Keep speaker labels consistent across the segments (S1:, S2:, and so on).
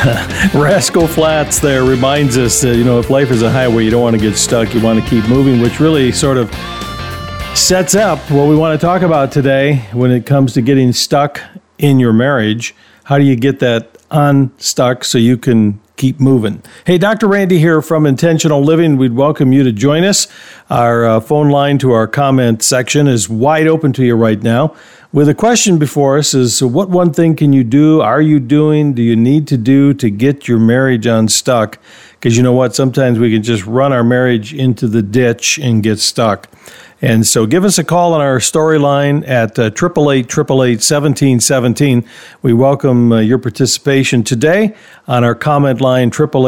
S1: Rascal Flatts there reminds us that, if life is a highway, you don't want to get stuck. You want to keep moving, which really sort of sets up what we want to talk about today when it comes to getting stuck in your marriage. How do you get that unstuck so you can keep moving? Hey, Dr. Randy here from Intentional Living. We'd welcome you to join us. Our phone line to our comment section is wide open to you right now. With a question before us is, what one thing can you do, are you doing, do you need to do to get your marriage unstuck? Because you know what? Sometimes we can just run our marriage into the ditch and get stuck. And so give us a call on our storyline at 888-888-1717. We welcome your participation today on our comment line,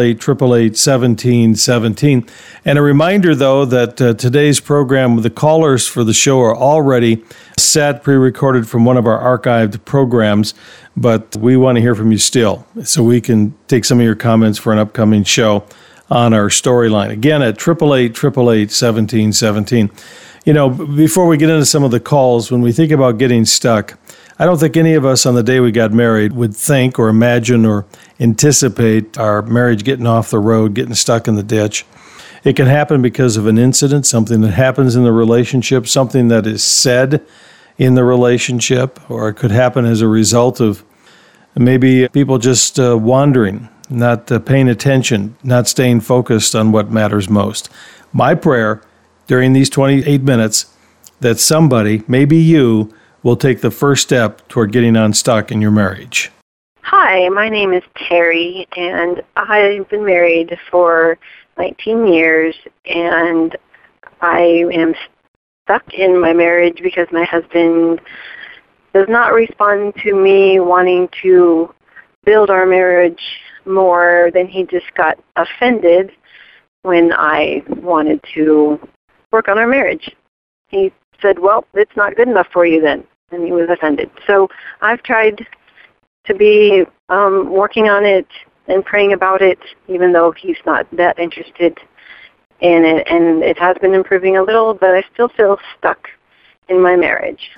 S1: 888-888-1717. And a reminder, though, that today's program, the callers for the show are already set, pre-recorded from one of our archived programs, but we want to hear from you still, so we can take some of your comments for an upcoming show on our storyline. Again, at 888-888-1717. Before we get into some of the calls, when we think about getting stuck, I don't think any of us on the day we got married would think or imagine or anticipate our marriage getting off the road, getting stuck in the ditch. It can happen because of an incident, something that happens in the relationship, something that is said in the relationship, or it could happen as a result of maybe people just wandering, not paying attention, not staying focused on what matters most. My prayer during these 28 minutes that somebody, maybe you, will take the first step toward getting unstuck in your marriage.
S2: Hi, my name is Terry, and I've been married for 19 years, and I am stuck in my marriage because my husband does not respond to me wanting to build our marriage more than he just got offended when I wanted to work on our marriage. He said, well, it's not good enough for you then, and he was offended. So I've tried to be working on it and praying about it, even though he's not that interested in it, and it has been improving a little, but I still feel stuck in my marriage.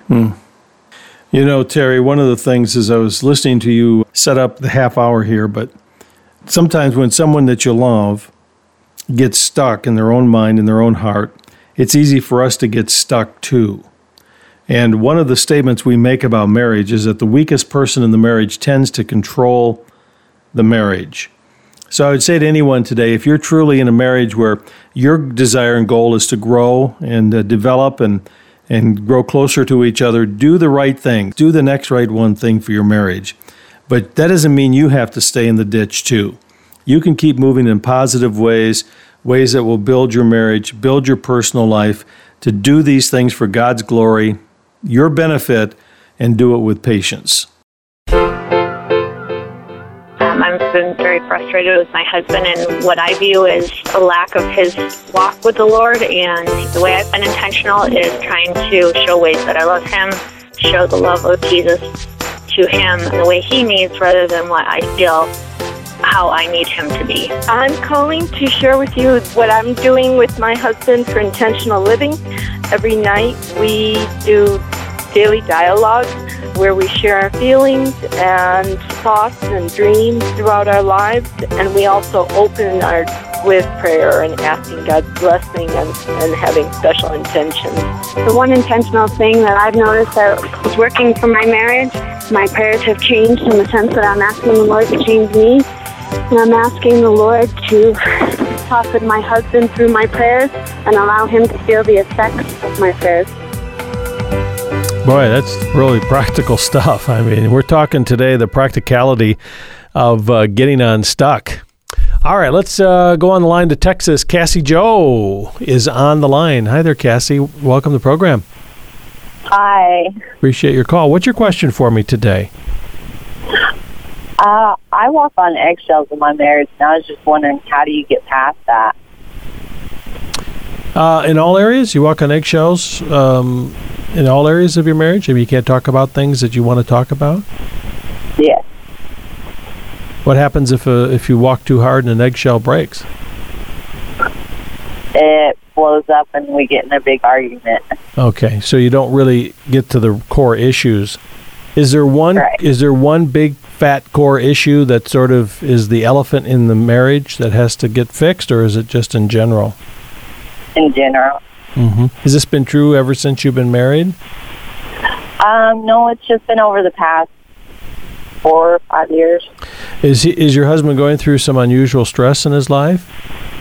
S1: Terry, one of the things is I was listening to you set up the half hour here, but sometimes when someone that you love gets stuck in their own mind, in their own heart, it's easy for us to get stuck too. And one of the statements we make about marriage is that the weakest person in the marriage tends to control the marriage. So I would say to anyone today, if you're truly in a marriage where your desire and goal is to grow and develop and grow closer to each other, do the right thing. Do the next right one thing for your marriage. But that doesn't mean you have to stay in the ditch too. You can keep moving in positive ways that will build your marriage, build your personal life, to do these things for God's glory, your benefit, and do it with patience.
S3: I've been very frustrated with my husband and what I view as a lack of his walk with the Lord, and the way I've been intentional is trying to show ways that I love him, show the love of Jesus to him the way he needs rather than what I feel how I need him to be.
S4: I'm calling to share with you what I'm doing with my husband for Intentional Living. Every night we do daily dialogue where we share our feelings and thoughts and dreams throughout our lives, and we also open our with prayer and asking God's blessing and having special intentions.
S5: The one intentional thing that I've noticed that is working for my marriage, my prayers have changed in the sense that I'm asking the Lord to change me, and I'm asking the Lord to talk with my husband through my prayers and allow him to feel the effects of my prayers.
S1: Boy, that's really practical stuff. I mean, we're talking today the practicality of getting unstuck. All right, let's go on the line to Texas. Cassie Joe is on the line. Hi there, Cassie. Welcome to the program.
S6: Hi.
S1: Appreciate your call. What's your question for me today?
S6: I walk on eggshells in my marriage, and I was just wondering, how do you get past that?
S1: In all areas? You walk on eggshells in all areas of your marriage? I mean, you can't talk about things that you want to talk about?
S6: Yes.
S1: What happens if you walk too hard and an eggshell breaks?
S6: It blows up and we get in a big argument.
S1: Okay, so you don't really get to the core issues Is there one?
S6: Right.
S1: Is there one big fat core issue that sort of is the elephant in the marriage that has to get fixed, or is it just in general?
S6: In general.
S1: Mm-hmm. Has this been true ever since you've been married?
S6: No, it's just been over the past 4 or 5 years.
S1: Is your husband going through some unusual stress in his life?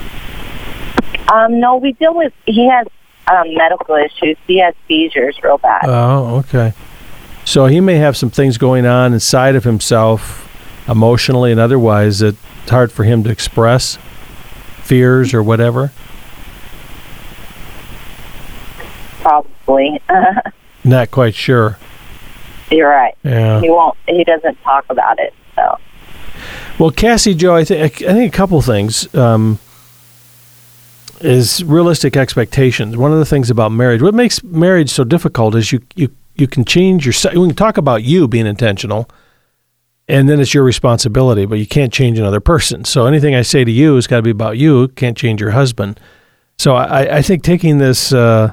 S6: No, he has medical issues. He has seizures real bad.
S1: Oh, okay. So he may have some things going on inside of himself, emotionally and otherwise, that it's hard for him to express, fears or whatever.
S6: Probably.
S1: Not quite sure.
S6: You're right.
S1: Yeah.
S6: He doesn't talk about it, so.
S1: Well, Cassie Jo, I think a couple things is realistic expectations. One of the things about marriage, what makes marriage so difficult is you can change your. We can talk about you being intentional, and then it's your responsibility, but you can't change another person. So anything I say to you has got to be about you. Can't change your husband. So I think taking this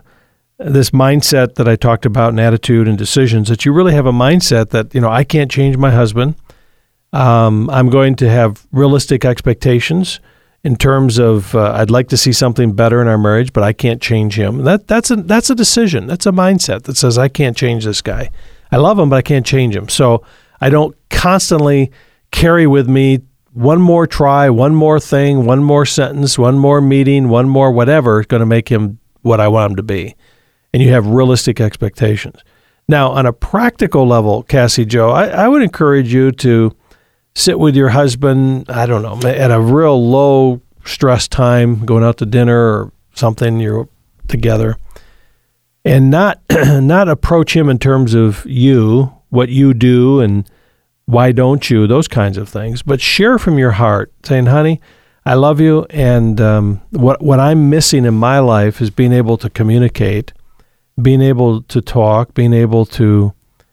S1: mindset that I talked about in attitude and decisions, that you really have a mindset that, I can't change my husband. I'm going to have realistic expectations in terms of I'd like to see something better in our marriage, but I can't change him. That's a decision. That's a mindset that says I can't change this guy. I love him, but I can't change him. So I don't constantly carry with me one more try, one more thing, one more sentence, one more meeting, one more whatever is going to make him what I want him to be. And you have realistic expectations. Now, on a practical level, Cassie Jo, I would encourage you to sit with your husband, I don't know, at a real low stress time, going out to dinner or something, you're together, and not approach him in terms of you, what you do, and why don't you, those kinds of things, but share from your heart, saying, honey, I love you, and what I'm missing in my life is being able to communicate, being able to talk, being able to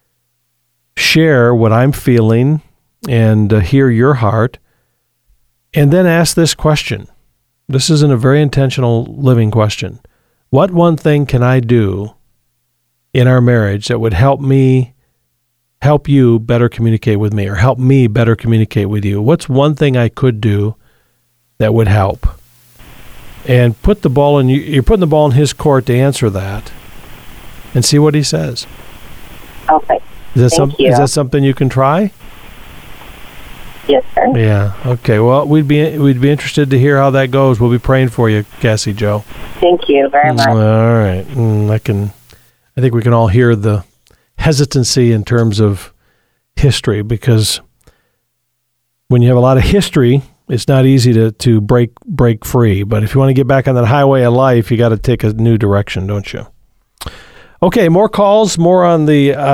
S1: share what I'm feeling and hear your heart, and then ask this question. This isn't a very intentional living question. What one thing can I do in our marriage that would help you better communicate with me, or help me better communicate with you? What's one thing I could do that would help? And you're putting the ball in his court to answer that, and see what he says.
S6: Okay.
S1: Is that something you can try?
S6: Yes, sir.
S1: Yeah. Okay. Well, we'd be interested to hear how that goes. We'll be praying for you, Cassie Jo.
S6: Thank you very much.
S1: All right. I think we can all hear the hesitancy in terms of history, because when you have a lot of history, it's not easy to break free. But if you want to get back on that highway of life, you got to take a new direction, don't you? Okay, more calls, more on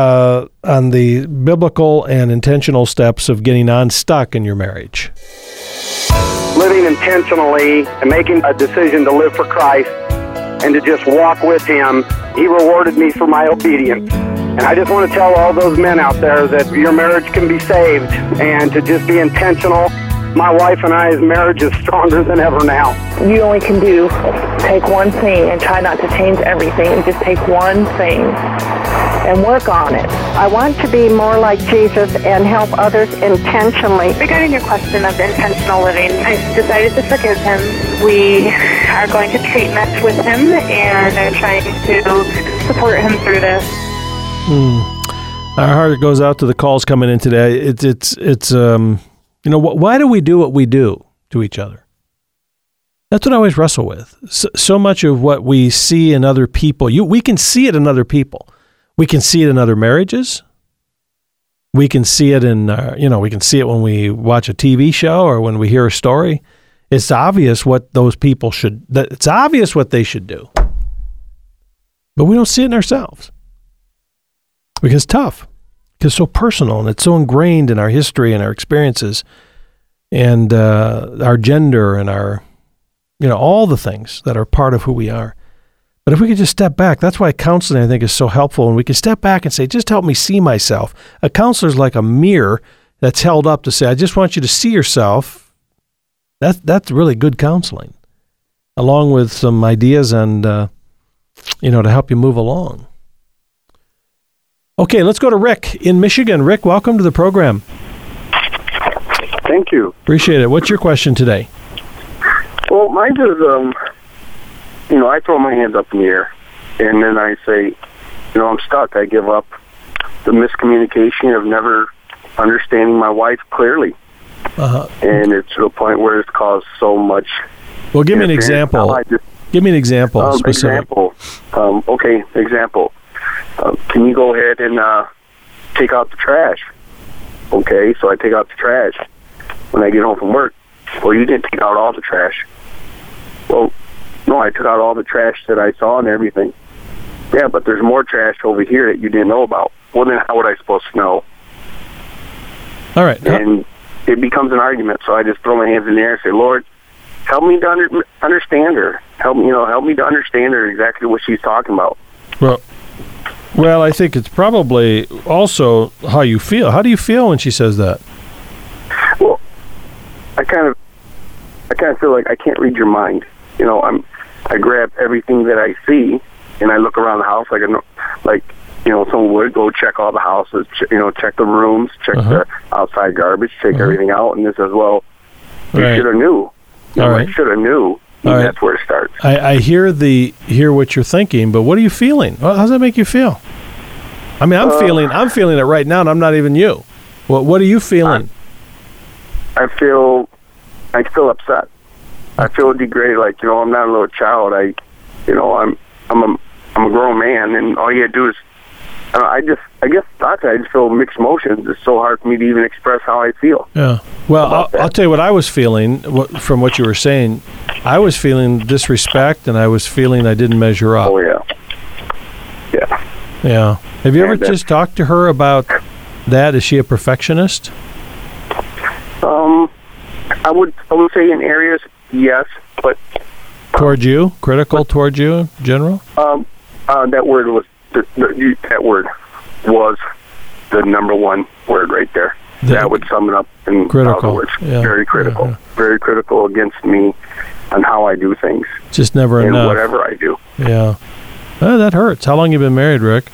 S1: the biblical and intentional steps of getting unstuck in your marriage.
S7: Living intentionally and making a decision to live for Christ and to just walk with Him, He rewarded me for my obedience. And I just want to tell all those men out there that your marriage can be saved, and to just be intentional. My wife and I's marriage is stronger than ever now.
S8: You only can take one thing and try not to change everything, and just take one thing and work on it.
S2: I want to be more like Jesus and help others intentionally.
S3: Regarding your question of intentional living, I decided to forgive him. We are going to treatment with him and are trying to support him through this.
S1: Our heart goes out to the calls coming in today. It's why do we do what we do to each other? That's what I always wrestle with. So much of what we see in other people, we can see it in other people. We can see it in other marriages. We can see it we can see it when we watch a TV show or when we hear a story. It's obvious what those people it's obvious what they should do. But we don't see it in ourselves. Because it's tough. Because it's so personal, and it's so ingrained in our history and our experiences and our gender and our, all the things that are part of who we are. But if we could just step back, that's why counseling, I think, is so helpful. And we can step back and say, just help me see myself. A counselor is like a mirror that's held up to say, I just want you to see yourself. That's really good counseling, along with some ideas and, to help you move along. Okay, let's go to Rick in Michigan. Rick, welcome to the program.
S9: Thank you.
S1: Appreciate it. What's your question today?
S9: Well, mine is, I throw my hands up in the air, and then I say, I'm stuck. I give up. The miscommunication of never understanding my wife clearly. And it's to the point where it's caused so much.
S1: Well, give me an example. Give me an example.
S9: Example. Example. Can you go ahead and take out the trash? Okay, so I take out the trash when I get home from work. Well, you didn't take out all the trash. Well, no, I took out all the trash that I saw and everything. Yeah, but there's more trash over here that you didn't know about. Well, then how would I supposed to know?
S1: All right.
S9: And it becomes an argument, so I just throw my hands in the air and say, Lord, help me to understand her. Help me to understand her exactly what she's talking about.
S1: Well, I think it's probably also how you feel. How do you feel when she says that?
S9: Well, I kind of feel like I can't read your mind. I grab everything that I see, and I look around the house like someone would go check all the houses, check the rooms, check the outside garbage, check everything out, and this as well. You should have knew. I should have knew. And that's where it starts.
S1: I hear what you're thinking, but what are you feeling? How does that make you feel? I mean, I'm feeling it right now, and I'm not even you. What are you feeling?
S9: I feel upset. I feel degraded. Like I'm not a little child. I'm a grown man, and all you gotta do is. I just feel mixed emotions. It's so hard for me to even express how I feel.
S1: Yeah. Well, I'll tell you what I was feeling from what you were saying. I was feeling disrespect, and I was feeling I didn't measure up.
S9: Oh, yeah. Yeah.
S1: Yeah. Have you ever just talked to her about that? Is she a perfectionist?
S9: I would say in areas, yes, but...
S1: Towards you? Critical towards you in general?
S9: That word was... that word was the number one word right there. That would sum it up in
S1: critical.
S9: Words. Yeah. Very critical. Yeah. Very critical against me on how I do things.
S1: Just never enough.
S9: And whatever I do.
S1: Yeah. That hurts. How long have you been married, Rick?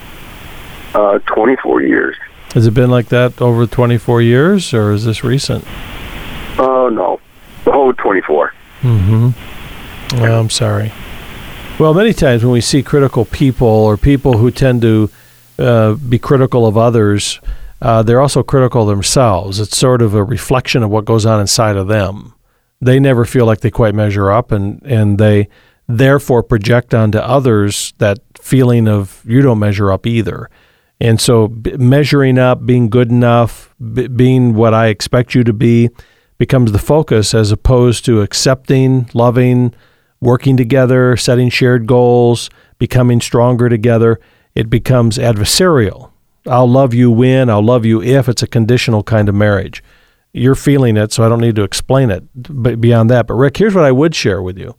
S9: 24 years.
S1: Has it been like that over 24 years, or is this recent?
S9: Oh, no. The whole 24.
S1: Mm-hmm. Well, I'm sorry. Well, many times when we see critical people or people who tend to be critical of others, they're also critical of themselves. It's sort of a reflection of what goes on inside of them. They never feel like they quite measure up, and they therefore project onto others that feeling of you don't measure up either. And so measuring up, being good enough, being what I expect you to be becomes the focus as opposed to accepting, loving, working together, setting shared goals, becoming stronger together. It becomes adversarial. I'll love you when, I'll love you if. It's a conditional kind of marriage. You're feeling it, so I don't need to explain it but beyond that. But Rick, here's what I would share with you.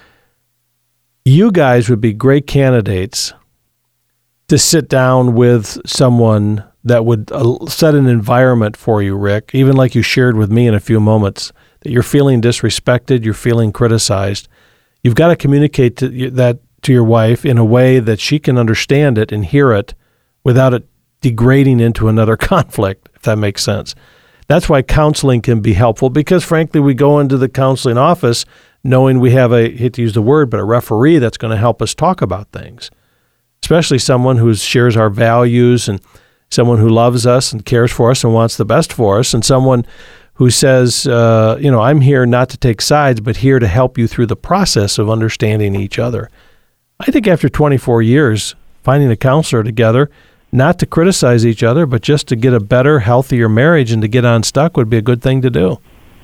S1: You guys would be great candidates to sit down with someone that would set an environment for you, Rick, even like you shared with me in a few moments, that you're feeling disrespected, you're feeling criticized. You've got to communicate that to your wife in a way that she can understand it and hear it without it degrading into another conflict, if that makes sense. That's why counseling can be helpful, because frankly, we go into the counseling office knowing we have I hate to use the word, but a referee that's going to help us talk about things, especially someone who shares our values and someone who loves us and cares for us and wants the best for us, and someone who says, I'm here not to take sides, but here to help you through the process of understanding each other. I think after 24 years, finding a counselor together, not to criticize each other, but just to get a better, healthier marriage and to get unstuck would be a good thing to do.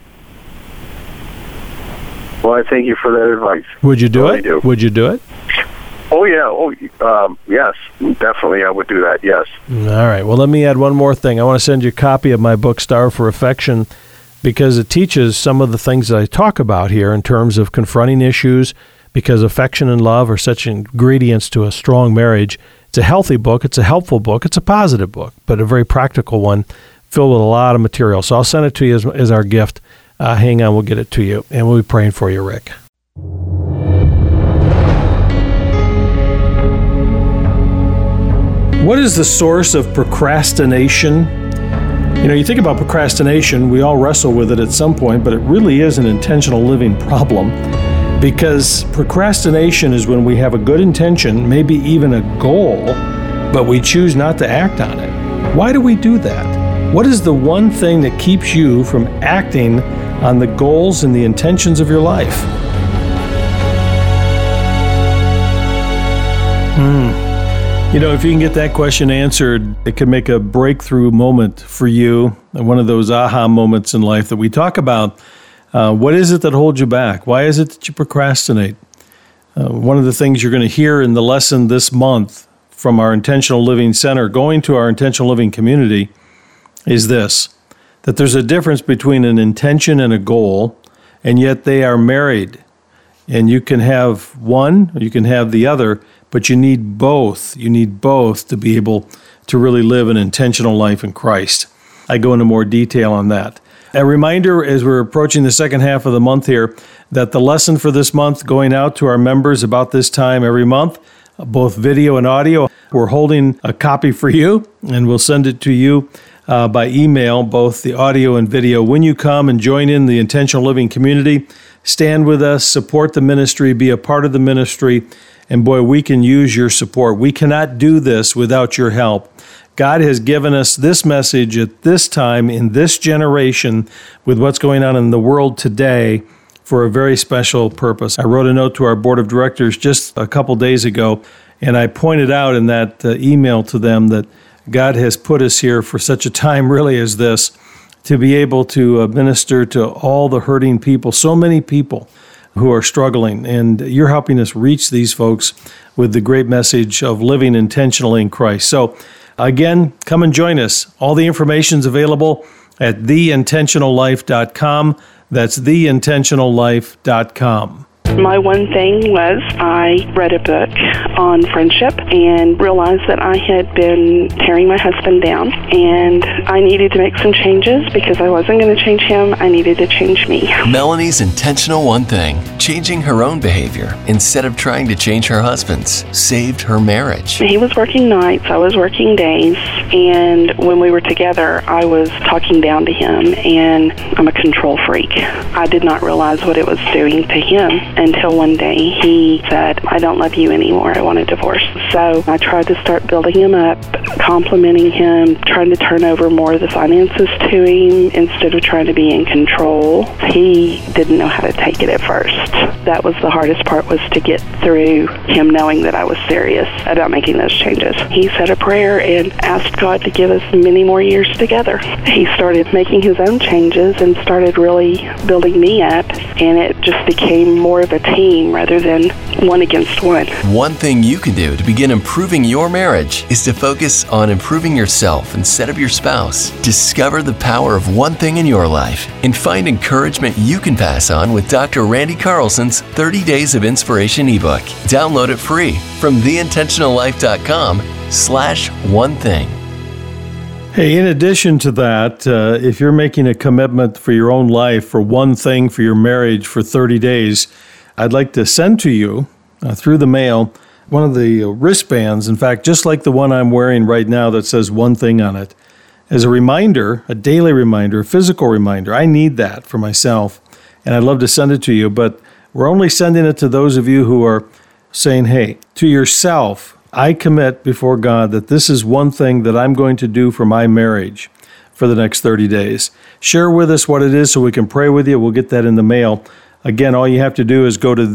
S9: Well, I thank you for that advice.
S1: Would you do it? Would you do it?
S9: Oh, yeah. Yes, definitely I would do that, yes.
S1: All right. Well, let me add one more thing. I want to send you a copy of my book, Starve for Affection, because it teaches some of the things that I talk about here in terms of confronting issues, because affection and love are such ingredients to a strong marriage. It's a healthy book. It's a helpful book. It's a positive book, but a very practical one filled with a lot of material. So I'll send it to you as our gift. Hang on, we'll get it to you, and we'll be praying for you, Rick. What is the source of procrastination? You know, you think about procrastination, we all wrestle with it at some point, but it really is an intentional living problem, because procrastination is when we have a good intention, maybe even a goal, but we choose not to act on it. Why do we do that? What is the one thing that keeps you from acting on the goals and the intentions of your life? You know, if you can get that question answered, it can make a breakthrough moment for you, one of those aha moments in life that we talk about. What is it that holds you back? Why is it that you procrastinate? One of the things you're going to hear in the lesson this month from our Intentional Living Center, going to our Intentional Living community, is this, that there's a difference between an intention and a goal, and yet they are married. And you can have one, or you can have the other, but you need both. You need both to be able to really live an intentional life in Christ. I go into more detail on that. A reminder, as we're approaching the second half of the month here, that the lesson for this month, going out to our members about this time every month, both video and audio, we're holding a copy for you, and we'll send it to you by email, both the audio and video. When you come and join in the Intentional Living community, stand with us, support the ministry, be a part of the ministry, and boy, we can use your support. We cannot do this without your help. God has given us this message at this time, in this generation, with what's going on in the world today, for a very special purpose. I wrote a note to our board of directors just a couple days ago, and I pointed out in that email to them that God has put us here for such a time really as this, to be able to minister to all the hurting people, so many people who are struggling, and you're helping us reach these folks with the great message of living intentionally in Christ. So again, come and join us. All the information's available at theintentionallife.com. That's theintentionallife.com.
S10: My one thing was I read a book on friendship and realized that I had been tearing my husband down, and I needed to make some changes because I wasn't going to change him. I needed to change me.
S11: Melanie's intentional one thing, changing her own behavior instead of trying to change her husband's, saved her marriage.
S10: He was working nights, I was working days, and when we were together, I was talking down to him, and I'm a control freak. I did not realize what it was doing to him until one day he said, I don't love you anymore, I want a divorce. So I tried to start building him up, complimenting him, trying to turn over more of the finances to him instead of trying to be in control. He didn't know how to take it at first. That was the hardest part, was to get through him knowing that I was serious about making those changes. He said a prayer and asked God to give us many more years together. He started making his own changes and started really building me up, and it just became more of a team rather than one against one.
S11: One thing you can do to begin improving your marriage is to focus on improving yourself instead of your spouse. Discover the power of one thing in your life and find encouragement you can pass on with Dr. Randy Carlson's 30 Days of Inspiration ebook. Download it free from theintentionallife.com/one thing.
S1: Hey, in addition to that, if you're making a commitment for your own life, for one thing for your marriage for 30 days, I'd like to send to you through the mail one of the wristbands, in fact, just like the one I'm wearing right now that says one thing on it, as a reminder, a daily reminder, a physical reminder. I need that for myself, and I'd love to send it to you, but we're only sending it to those of you who are saying, hey, to yourself, I commit before God that this is one thing that I'm going to do for my marriage for the next 30 days. Share with us what it is so we can pray with you. We'll get that in the mail. Again, all you have to do is go to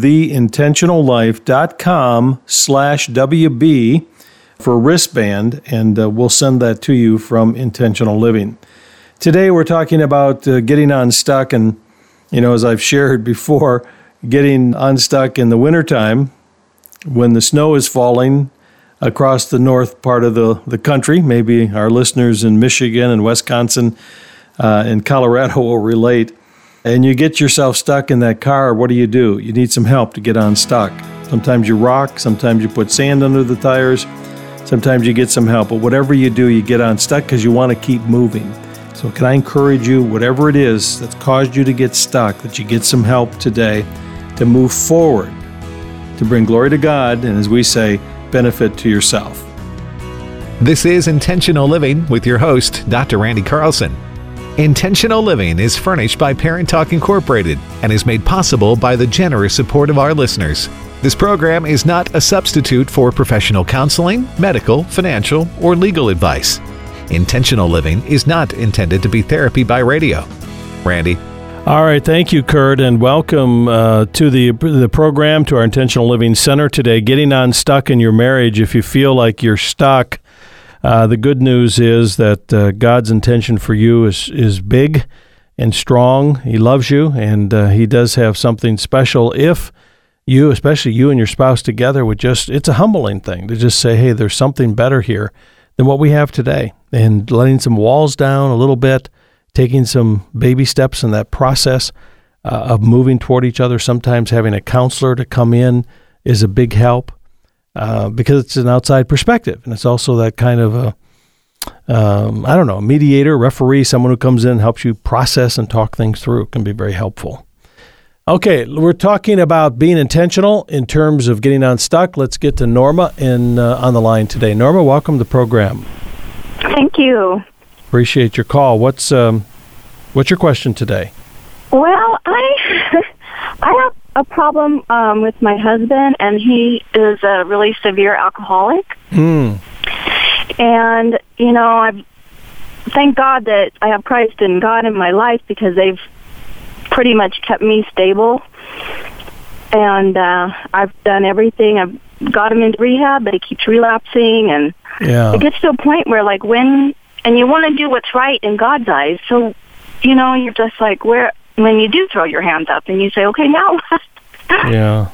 S1: theintentionallife.com/WB for a wristband, and we'll send that to you from Intentional Living. Today, we're talking about getting unstuck, and, you know, as I've shared before, getting unstuck in the wintertime when the snow is falling across the north part of the country. Maybe our listeners in Michigan and Wisconsin and Colorado will relate. And you get yourself stuck in that car, what do? You need some help to get unstuck. Sometimes you rock, sometimes you put sand under the tires, sometimes you get some help. But whatever you do, you get unstuck because you want to keep moving. So can I encourage you, whatever it is that's caused you to get stuck, that you get some help today to move forward, to bring glory to God, and as we say, benefit to yourself.
S12: This is Intentional Living with your host, Dr. Randy Carlson. Intentional Living is furnished by Parent Talk Incorporated and is made possible by the generous support of our listeners. This program is not a substitute for professional counseling, medical, financial, or legal advice. Intentional Living is not intended to be therapy by radio. Randy.
S1: All right, thank you, Kurt, and welcome to the program, to our Intentional Living Center today. Getting unstuck in your marriage. If you feel like you're stuck, the good news is that God's intention for you is big and strong. He loves you, and He does have something special if you, especially you and your spouse together, would it's a humbling thing to just say, hey, there's something better here than what we have today, and letting some walls down a little bit, taking some baby steps in that process of moving toward each other. Sometimes having a counselor to come in is a big help. Because it's an outside perspective, and it's also that kind of a mediator, referee, someone who comes in and helps you process and talk things through. It can be very helpful. Okay, we're talking about being intentional in terms of getting unstuck. Let's get to Norma on the line today. Norma, welcome to the program.
S13: Thank you.
S1: Appreciate your call. What's your question today?
S13: Well, I have a problem with my husband, and he is a really severe alcoholic. And, I thank God that I have Christ and God in my life, because they've pretty much kept me stable. And I've done everything. I've got him into rehab, but he keeps relapsing. And it gets to a point where, and you want to do what's right in God's eyes. So, you're just like, when you do throw your hands up and you say, okay, now what?
S1: Yeah.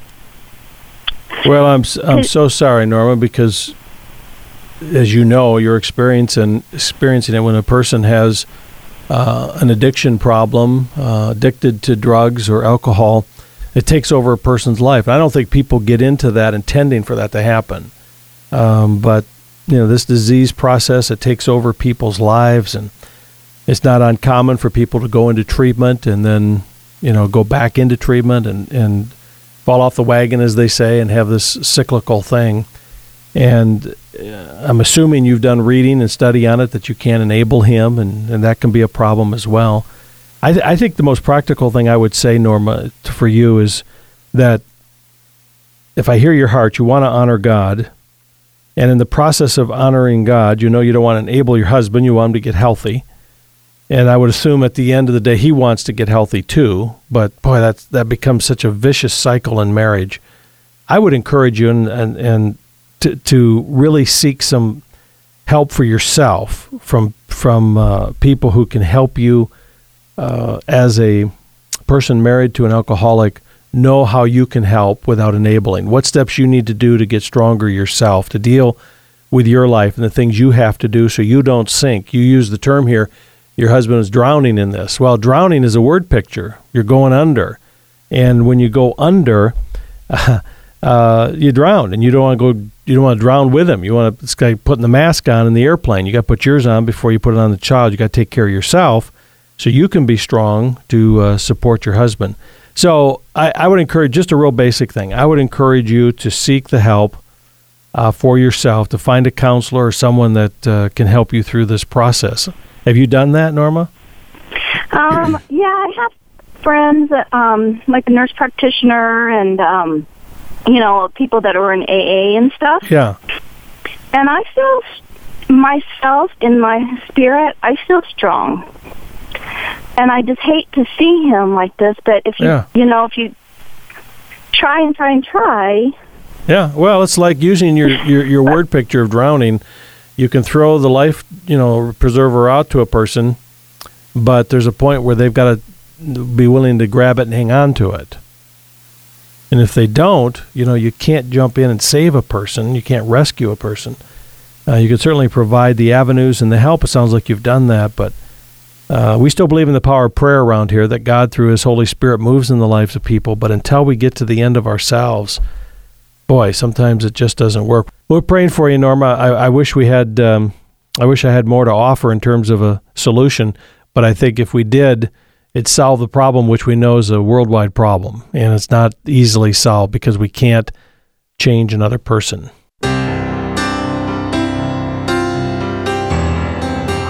S1: Well, I'm so sorry, Norma, because as you know, you're experiencing it when a person has an addiction problem, addicted to drugs or alcohol. It takes over a person's life. And I don't think people get into that intending for that to happen. But, this disease process, it takes over people's lives, and it's not uncommon for people to go into treatment and then, go back into treatment and fall off the wagon, as they say, and have this cyclical thing. And I'm assuming you've done reading and study on it, that you can enable him, and that can be a problem as well. I think the most practical thing I would say, Norma, for you is that if I hear your heart, you want to honor God. And in the process of honoring God, you don't want to enable your husband. You want him to get healthy. And I would assume at the end of the day, he wants to get healthy too. But boy, that becomes such a vicious cycle in marriage. I would encourage you and to really seek some help for yourself from people who can help you as a person married to an alcoholic, know how you can help without enabling. What steps you need to do to get stronger yourself, to deal with your life and the things you have to do so you don't sink. You use the term here, your husband is drowning in this. Well, drowning is a word picture. You're going under. And when you go under, you drown, and you don't want to drown with him. You want to, it's like putting the mask on in the airplane. You got to put yours on before you put it on the child. You got to take care of yourself so you can be strong to support your husband. So I would encourage, just a real basic thing, I would encourage you to seek the help for yourself, to find a counselor or someone that can help you through this process. Have you done that, Norma?
S13: Yeah, I have friends, like a nurse practitioner and, people that are in AA and stuff.
S1: Yeah.
S13: And I feel myself, in my spirit, I feel strong. And I just hate to see him like this, but if if you try.
S1: Yeah, well, it's like using your word picture of drowning. You can throw the life, preserver out to a person, but there's a point where they've got to be willing to grab it and hang on to it. And if they don't, you can't jump in and save a person. You can't rescue a person. You can certainly provide the avenues and the help. It sounds like you've done that, but we still believe in the power of prayer around here, that God, through His Holy Spirit, moves in the lives of people. But until we get to the end of ourselves, boy, sometimes it just doesn't work. We're praying for you, Norma. I wish we had. I wish I had more to offer in terms of a solution, but I think if we did, it'd solve the problem, which we know is a worldwide problem, and it's not easily solved because we can't change another person.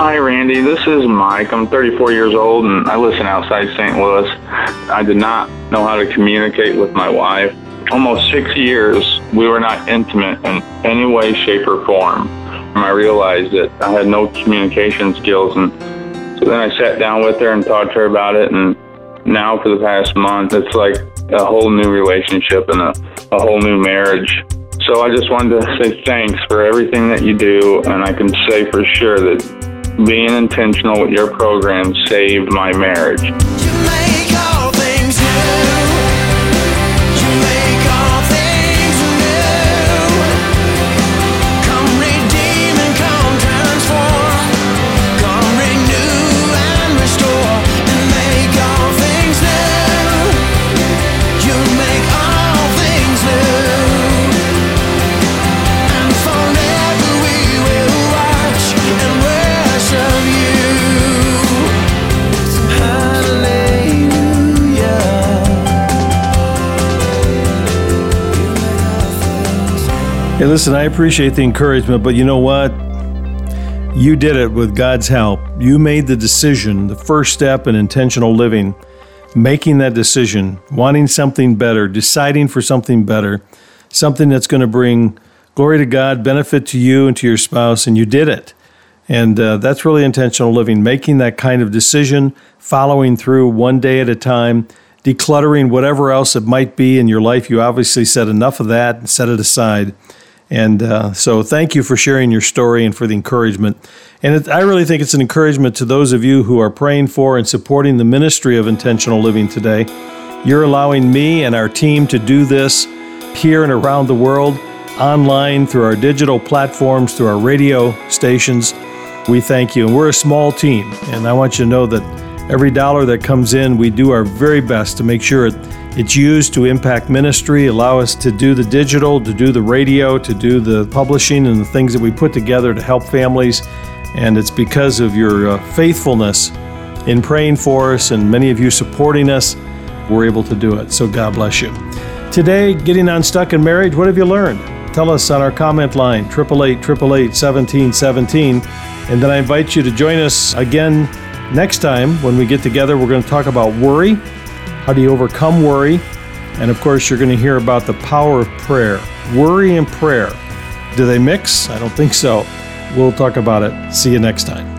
S14: Hi, Randy. This is Mike. I'm 34 years old, and I listen outside St. Louis. I did not know how to communicate with my wife. Almost 6 years, we were not intimate in any way, shape, or form. And I realized that I had no communication skills, and so then I sat down with her and talked to her about it, and now for the past month, it's like a whole new relationship and a whole new marriage. So I just wanted to say thanks for everything that you do, and I can say for sure that being intentional with your program saved my marriage.
S15: You make all things new. You make all things new. Come redeem and come transform. Come renew and restore and make all things new. You make all things new. And forever we will watch and worship you.
S1: Hey, listen, I appreciate the encouragement, but you know what? You did it with God's help. You made the decision, the first step in intentional living, making that decision, wanting something better, deciding for something better, something that's going to bring glory to God, benefit to you and to your spouse, and you did it. And that's really intentional living, making that kind of decision, following through one day at a time, decluttering whatever else it might be in your life. You obviously said enough of that and set it aside. And so thank you for sharing your story and for the encouragement. And I really think it's an encouragement to those of you who are praying for and supporting the ministry of intentional living today. You're allowing me and our team to do this here and around the world, online, through our digital platforms, through our radio stations. We thank you. And we're a small team. And I want you to know that every dollar that comes in, we do our very best to make sure it's used to impact ministry, allow us to do the digital, to do the radio, to do the publishing and the things that we put together to help families. And it's because of your faithfulness in praying for us and many of you supporting us, we're able to do it. So God bless you. Today, getting unstuck in marriage, what have you learned? Tell us on our comment line, 888-888-1717. And then I invite you to join us again next time when we get together. We're going to talk about worry. How do you overcome worry? And of course, you're going to hear about the power of prayer. Worry and prayer. Do they mix? I don't think so. We'll talk about it. See you next time.